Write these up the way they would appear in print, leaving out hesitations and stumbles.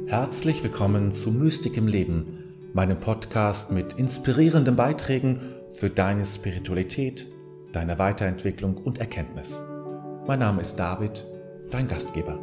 Herzlich willkommen zu Mystik im Leben, meinem Podcast mit inspirierenden Beiträgen für deine Spiritualität, deine Weiterentwicklung und Erkenntnis. Mein Name ist David, dein Gastgeber.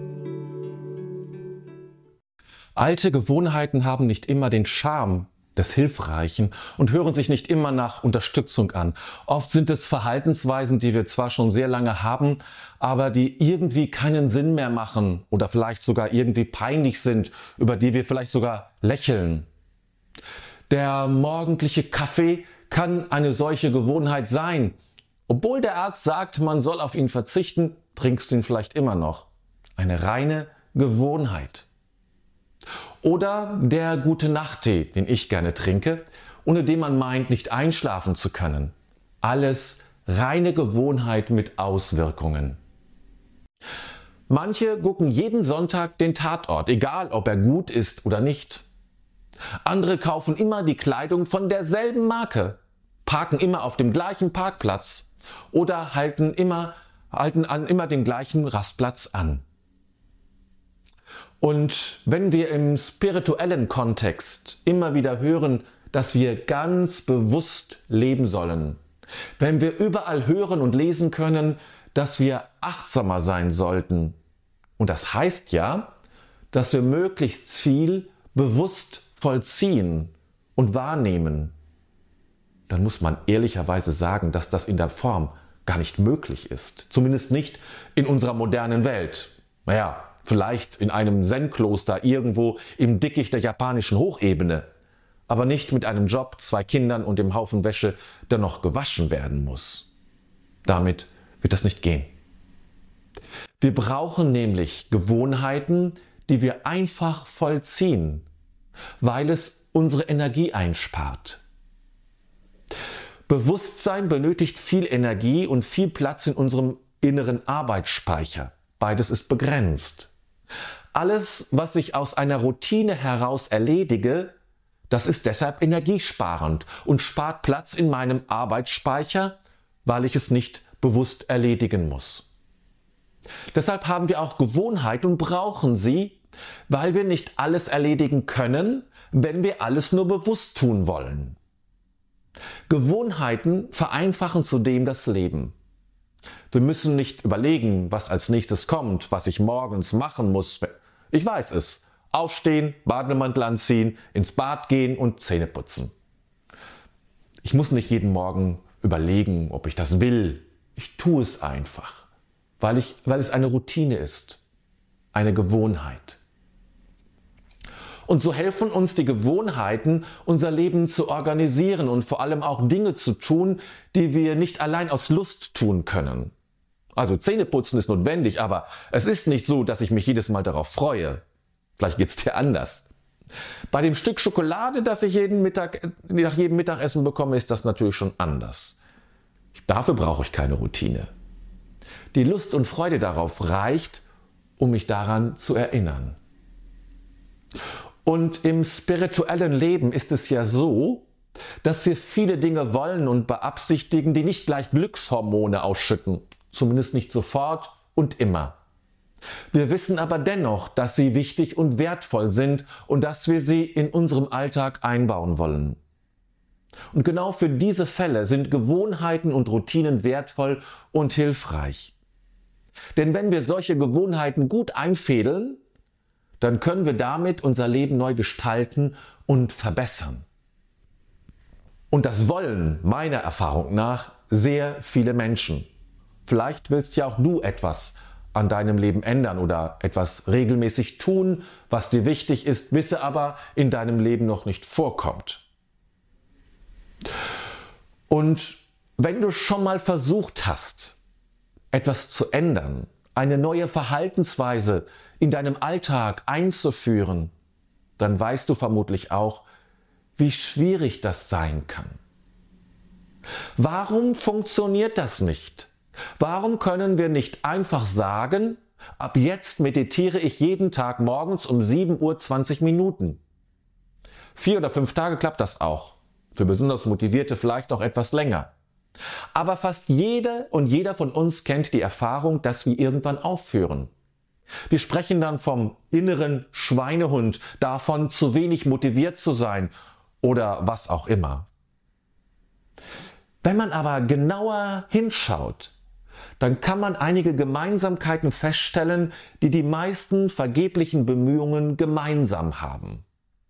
Alte Gewohnheiten haben nicht immer den Charme des Hilfreichen und hören sich nicht immer nach Unterstützung an. Oft sind es Verhaltensweisen, die wir zwar schon sehr lange haben, aber die irgendwie keinen Sinn mehr machen oder vielleicht sogar irgendwie peinlich sind, über die wir vielleicht sogar lächeln. Der morgendliche Kaffee kann eine solche Gewohnheit sein. Obwohl der Arzt sagt, man soll auf ihn verzichten, trinkst du ihn vielleicht immer noch. Eine reine Gewohnheit. Oder der Gute-Nacht-Tee, den ich gerne trinke, ohne den man meint, nicht einschlafen zu können. Alles reine Gewohnheit mit Auswirkungen. Manche gucken jeden Sonntag den Tatort, egal ob er gut ist oder nicht. Andere kaufen immer die Kleidung von derselben Marke, parken immer auf dem gleichen Parkplatz oder halten immer den gleichen Rastplatz an. Und wenn wir im spirituellen Kontext immer wieder hören, dass wir ganz bewusst leben sollen, wenn wir überall hören und lesen können, dass wir achtsamer sein sollten, und das heißt ja, dass wir möglichst viel bewusst vollziehen und wahrnehmen, dann muss man ehrlicherweise sagen, dass das in der Form gar nicht möglich ist. Zumindest nicht in unserer modernen Welt. Naja, vielleicht in einem Zen-Kloster irgendwo im Dickicht der japanischen Hochebene, aber nicht mit einem Job, 2 Kindern und dem Haufen Wäsche, der noch gewaschen werden muss. Damit wird das nicht gehen. Wir brauchen nämlich Gewohnheiten, die wir einfach vollziehen, weil es unsere Energie einspart. Bewusstsein benötigt viel Energie und viel Platz in unserem inneren Arbeitsspeicher. Beides ist begrenzt. Alles, was ich aus einer Routine heraus erledige, das ist deshalb energiesparend und spart Platz in meinem Arbeitsspeicher, weil ich es nicht bewusst erledigen muss. Deshalb haben wir auch Gewohnheiten und brauchen sie, weil wir nicht alles erledigen können, wenn wir alles nur bewusst tun wollen. Gewohnheiten vereinfachen zudem das Leben. Wir müssen nicht überlegen, was als nächstes kommt, was ich morgens machen muss. Ich weiß es. Aufstehen, Bademantel anziehen, ins Bad gehen und Zähne putzen. Ich muss nicht jeden Morgen überlegen, ob ich das will. Ich tue es einfach, weil es eine Routine ist, eine Gewohnheit. Und so helfen uns die Gewohnheiten, unser Leben zu organisieren und vor allem auch Dinge zu tun, die wir nicht allein aus Lust tun können. Also Zähneputzen ist notwendig, aber es ist nicht so, dass ich mich jedes Mal darauf freue. Vielleicht geht es dir anders. Bei dem Stück Schokolade, das ich nach jedem Mittagessen bekomme, ist das natürlich schon anders. Dafür brauche ich keine Routine. Die Lust und Freude darauf reicht, um mich daran zu erinnern. Und im spirituellen Leben ist es ja so, dass wir viele Dinge wollen und beabsichtigen, die nicht gleich Glückshormone ausschütten. Zumindest nicht sofort und immer. Wir wissen aber dennoch, dass sie wichtig und wertvoll sind und dass wir sie in unserem Alltag einbauen wollen. Und genau für diese Fälle sind Gewohnheiten und Routinen wertvoll und hilfreich. Denn wenn wir solche Gewohnheiten gut einfädeln, dann können wir damit unser Leben neu gestalten und verbessern. Und das wollen, meiner Erfahrung nach, sehr viele Menschen. Vielleicht willst ja auch du etwas an deinem Leben ändern oder etwas regelmäßig tun, was dir wichtig ist, wisse aber in deinem Leben noch nicht vorkommt. Und wenn du schon mal versucht hast, etwas zu ändern, eine neue Verhaltensweise in deinem Alltag einzuführen, dann weißt du vermutlich auch, wie schwierig das sein kann. Warum funktioniert das nicht? Warum können wir nicht einfach sagen, ab jetzt meditiere ich jeden Tag morgens um 7 Uhr 20 Minuten? 4 oder 5 Tage klappt das auch. Für besonders Motivierte vielleicht auch etwas länger. Aber fast jede und jeder von uns kennt die Erfahrung, dass wir irgendwann aufhören. Wir sprechen dann vom inneren Schweinehund, davon zu wenig motiviert zu sein oder was auch immer. Wenn man aber genauer hinschaut, dann kann man einige Gemeinsamkeiten feststellen, die die meisten vergeblichen Bemühungen gemeinsam haben.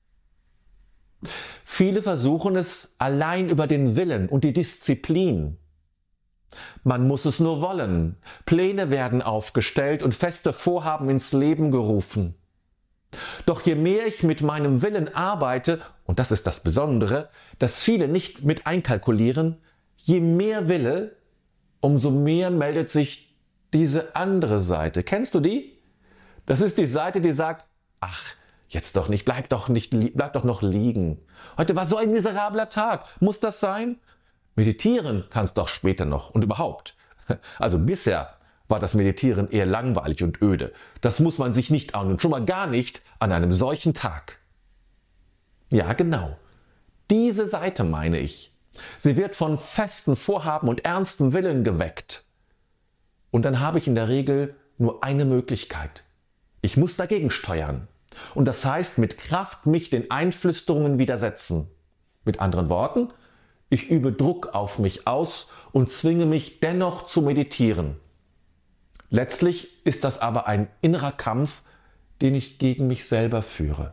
Viele versuchen es allein über den Willen und die Disziplin. Man muss es nur wollen. Pläne werden aufgestellt und feste Vorhaben ins Leben gerufen. Doch je mehr ich mit meinem Willen arbeite, und das ist das Besondere, das viele nicht mit einkalkulieren, je mehr Wille, umso mehr meldet sich diese andere Seite. Kennst du die? Das ist die Seite, die sagt, ach, jetzt doch nicht, bleib doch noch liegen. Heute war so ein miserabler Tag. Muss das sein? Meditieren kannst doch später noch und überhaupt. Also bisher war das Meditieren eher langweilig und öde. Das muss man sich nicht an und schon mal gar nicht an einem solchen Tag. Ja, genau. Diese Seite meine ich. Sie wird von festen Vorhaben und ernstem Willen geweckt. Und dann habe ich in der Regel nur eine Möglichkeit. Ich muss dagegen steuern. Und das heißt, mit Kraft mich den Einflüsterungen widersetzen. Mit anderen Worten, ich übe Druck auf mich aus und zwinge mich dennoch zu meditieren. Letztlich ist das aber ein innerer Kampf, den ich gegen mich selber führe.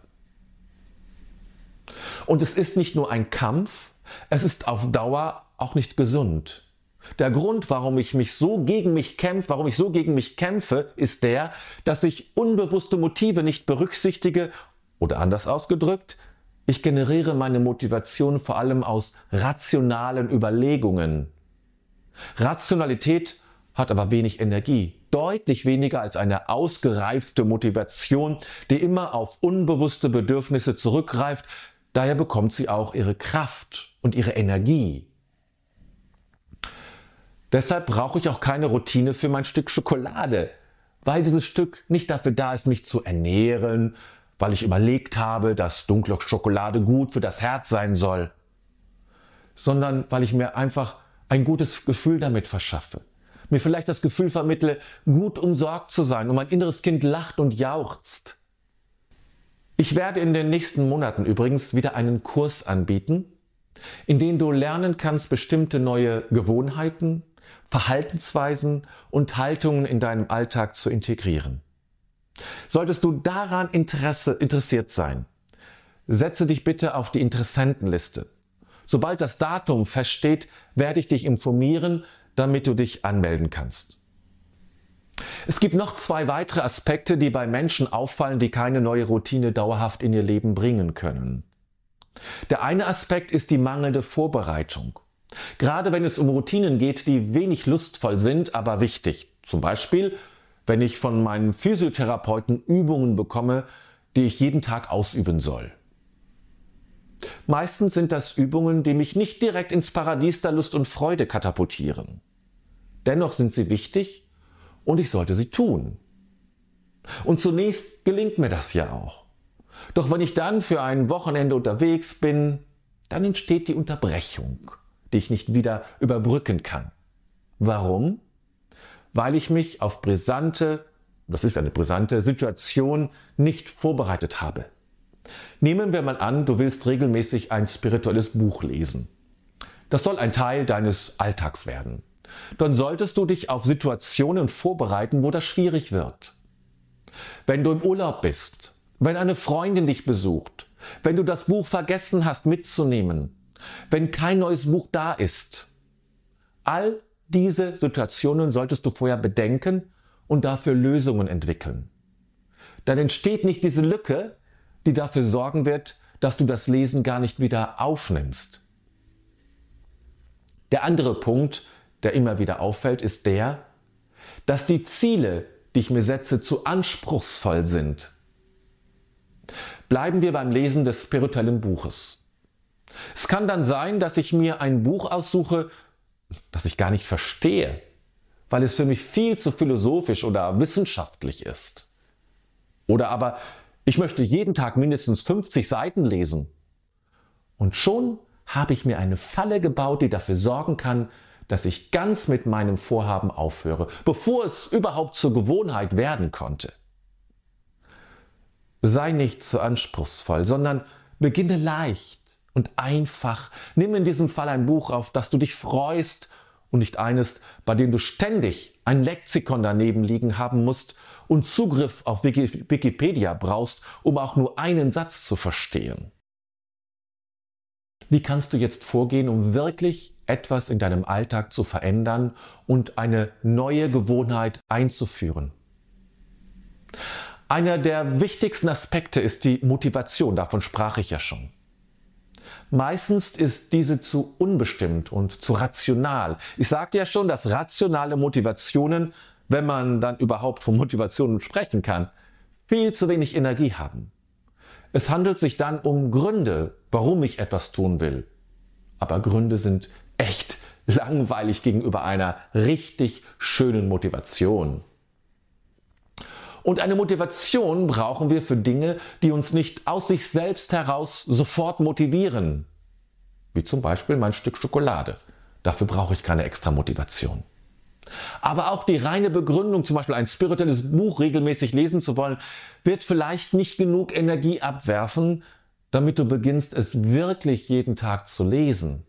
Und es ist nicht nur ein Kampf, es ist auf Dauer auch nicht gesund. Der Grund, warum ich so gegen mich kämpfe, ist der, dass ich unbewusste Motive nicht berücksichtige oder anders ausgedrückt, ich generiere meine Motivation vor allem aus rationalen Überlegungen. Rationalität hat aber wenig Energie, deutlich weniger als eine ausgereifte Motivation, die immer auf unbewusste Bedürfnisse zurückgreift. Daher bekommt sie auch ihre Kraft und ihre Energie. Deshalb brauche ich auch keine Routine für mein Stück Schokolade, weil dieses Stück nicht dafür da ist, mich zu ernähren, weil ich überlegt habe, dass dunkle Schokolade gut für das Herz sein soll, sondern weil ich mir einfach ein gutes Gefühl damit verschaffe, mir vielleicht das Gefühl vermittle, gut umsorgt zu sein und mein inneres Kind lacht und jauchzt. Ich werde in den nächsten Monaten übrigens wieder einen Kurs anbieten, in dem du lernen kannst, bestimmte neue Gewohnheiten, Verhaltensweisen und Haltungen in deinem Alltag zu integrieren. Solltest du daran interessiert sein, setze dich bitte auf die Interessentenliste. Sobald das Datum feststeht, werde ich dich informieren, damit du dich anmelden kannst. Es gibt noch 2 weitere Aspekte, die bei Menschen auffallen, die keine neue Routine dauerhaft in ihr Leben bringen können. Der eine Aspekt ist die mangelnde Vorbereitung. Gerade wenn es um Routinen geht, die wenig lustvoll sind, aber wichtig. Zum Beispiel, wenn ich von meinem Physiotherapeuten Übungen bekomme, die ich jeden Tag ausüben soll. Meistens sind das Übungen, die mich nicht direkt ins Paradies der Lust und Freude katapultieren. Dennoch sind sie wichtig und ich sollte sie tun. Und zunächst gelingt mir das ja auch. Doch wenn ich dann für ein Wochenende unterwegs bin, dann entsteht die Unterbrechung, die ich nicht wieder überbrücken kann. Warum? Weil ich mich auf das ist eine brisante Situation, nicht vorbereitet habe. Nehmen wir mal an, du willst regelmäßig ein spirituelles Buch lesen. Das soll ein Teil deines Alltags werden. Dann solltest du dich auf Situationen vorbereiten, wo das schwierig wird. Wenn du im Urlaub bist, wenn eine Freundin dich besucht, wenn du das Buch vergessen hast mitzunehmen, wenn kein neues Buch da ist. All diese Situationen solltest du vorher bedenken und dafür Lösungen entwickeln. Dann entsteht nicht diese Lücke, die dafür sorgen wird, dass du das Lesen gar nicht wieder aufnimmst. Der andere Punkt, der immer wieder auffällt, ist der, dass die Ziele, die ich mir setze, zu anspruchsvoll sind. Bleiben wir beim Lesen des spirituellen Buches. Es kann dann sein, dass ich mir ein Buch aussuche, das ich gar nicht verstehe, weil es für mich viel zu philosophisch oder wissenschaftlich ist. Oder aber ich möchte jeden Tag mindestens 50 Seiten lesen. Und schon habe ich mir eine Falle gebaut, die dafür sorgen kann, dass ich ganz mit meinem Vorhaben aufhöre, bevor es überhaupt zur Gewohnheit werden konnte. Sei nicht zu anspruchsvoll, sondern beginne leicht und einfach. Nimm in diesem Fall ein Buch, auf das du dich freust und nicht eines, bei dem du ständig ein Lexikon daneben liegen haben musst und Zugriff auf Wikipedia brauchst, um auch nur einen Satz zu verstehen. Wie kannst du jetzt vorgehen, um wirklich etwas in deinem Alltag zu verändern und eine neue Gewohnheit einzuführen? Einer der wichtigsten Aspekte ist die Motivation, davon sprach ich ja schon. Meistens ist diese zu unbestimmt und zu rational. Ich sagte ja schon, dass rationale Motivationen, wenn man dann überhaupt von Motivationen sprechen kann, viel zu wenig Energie haben. Es handelt sich dann um Gründe, warum ich etwas tun will. Aber Gründe sind echt langweilig gegenüber einer richtig schönen Motivation. Und eine Motivation brauchen wir für Dinge, die uns nicht aus sich selbst heraus sofort motivieren. Wie zum Beispiel mein Stück Schokolade. Dafür brauche ich keine extra Motivation. Aber auch die reine Begründung, zum Beispiel ein spirituelles Buch regelmäßig lesen zu wollen, wird vielleicht nicht genug Energie abwerfen, damit du beginnst, es wirklich jeden Tag zu lesen.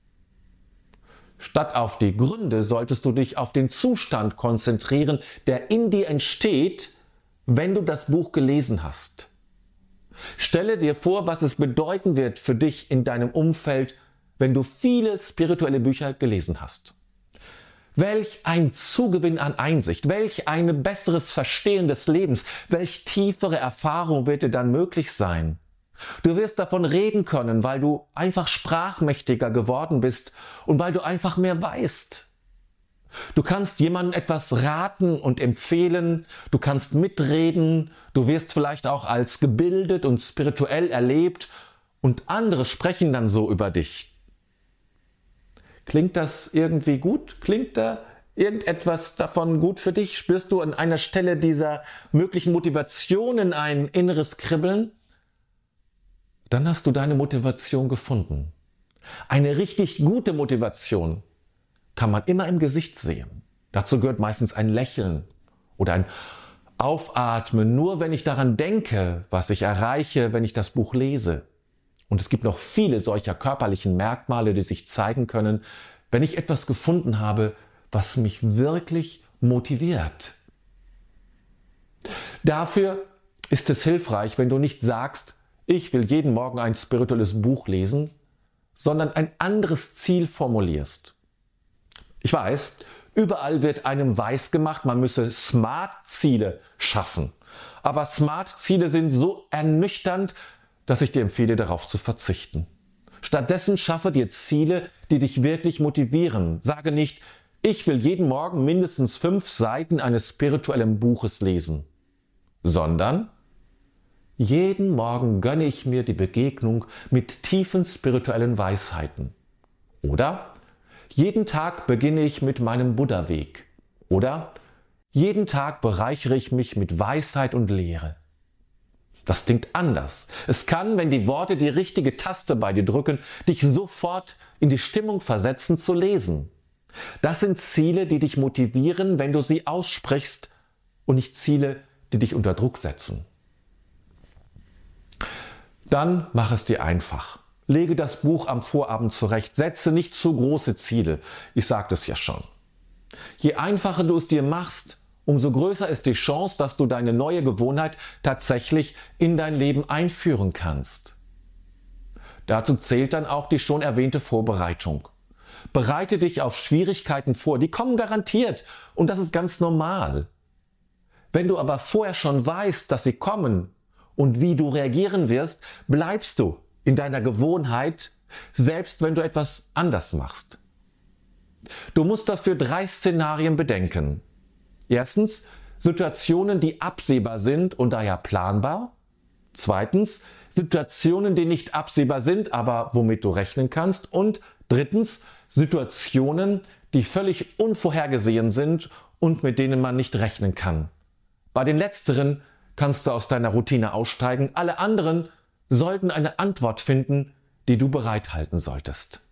Statt auf die Gründe solltest du dich auf den Zustand konzentrieren, der in dir entsteht, wenn du das Buch gelesen hast. Stelle dir vor, was es bedeuten wird für dich in deinem Umfeld, wenn du viele spirituelle Bücher gelesen hast. Welch ein Zugewinn an Einsicht, welch ein besseres Verstehen des Lebens, welch tiefere Erfahrung wird dir dann möglich sein. Du wirst davon reden können, weil du einfach sprachmächtiger geworden bist und weil du einfach mehr weißt. Du kannst jemandem etwas raten und empfehlen, du kannst mitreden, du wirst vielleicht auch als gebildet und spirituell erlebt und andere sprechen dann so über dich. Klingt das irgendwie gut? Klingt da irgendetwas davon gut für dich? Spürst du an einer Stelle dieser möglichen Motivationen ein inneres Kribbeln? Dann hast du deine Motivation gefunden. Eine richtig gute Motivation kann man immer im Gesicht sehen. Dazu gehört meistens ein Lächeln oder ein Aufatmen, nur wenn ich daran denke, was ich erreiche, wenn ich das Buch lese. Und es gibt noch viele solcher körperlichen Merkmale, die sich zeigen können, wenn ich etwas gefunden habe, was mich wirklich motiviert. Dafür ist es hilfreich, wenn du nicht sagst, ich will jeden Morgen ein spirituelles Buch lesen, sondern ein anderes Ziel formulierst. Ich weiß, überall wird einem weisgemacht, man müsse Smart-Ziele schaffen. Aber Smart-Ziele sind so ernüchternd, dass ich dir empfehle, darauf zu verzichten. Stattdessen schaffe dir Ziele, die dich wirklich motivieren. Sage nicht, ich will jeden Morgen mindestens 5 Seiten eines spirituellen Buches lesen, sondern jeden Morgen gönne ich mir die Begegnung mit tiefen spirituellen Weisheiten. Oder jeden Tag beginne ich mit meinem Buddha-Weg. Oder jeden Tag bereichere ich mich mit Weisheit und Lehre. Das klingt anders. Es kann, wenn die Worte die richtige Taste bei dir drücken, dich sofort in die Stimmung versetzen zu lesen. Das sind Ziele, die dich motivieren, wenn du sie aussprichst und nicht Ziele, die dich unter Druck setzen. Dann mach es dir einfach. Lege das Buch am Vorabend zurecht. Setze nicht zu große Ziele. Ich sagte es ja schon. Je einfacher du es dir machst, umso größer ist die Chance, dass du deine neue Gewohnheit tatsächlich in dein Leben einführen kannst. Dazu zählt dann auch die schon erwähnte Vorbereitung. Bereite dich auf Schwierigkeiten vor, die kommen garantiert und das ist ganz normal. Wenn du aber vorher schon weißt, dass sie kommen und wie du reagieren wirst, bleibst du in deiner Gewohnheit, selbst wenn du etwas anders machst. Du musst dafür 3 Szenarien bedenken. Erstens, Situationen, die absehbar sind und daher planbar. Zweitens, Situationen, die nicht absehbar sind, aber womit du rechnen kannst. Und drittens, Situationen, die völlig unvorhergesehen sind und mit denen man nicht rechnen kann. Bei den letzteren kannst du aus deiner Routine aussteigen. Alle anderen sollten eine Antwort finden, die du bereithalten solltest.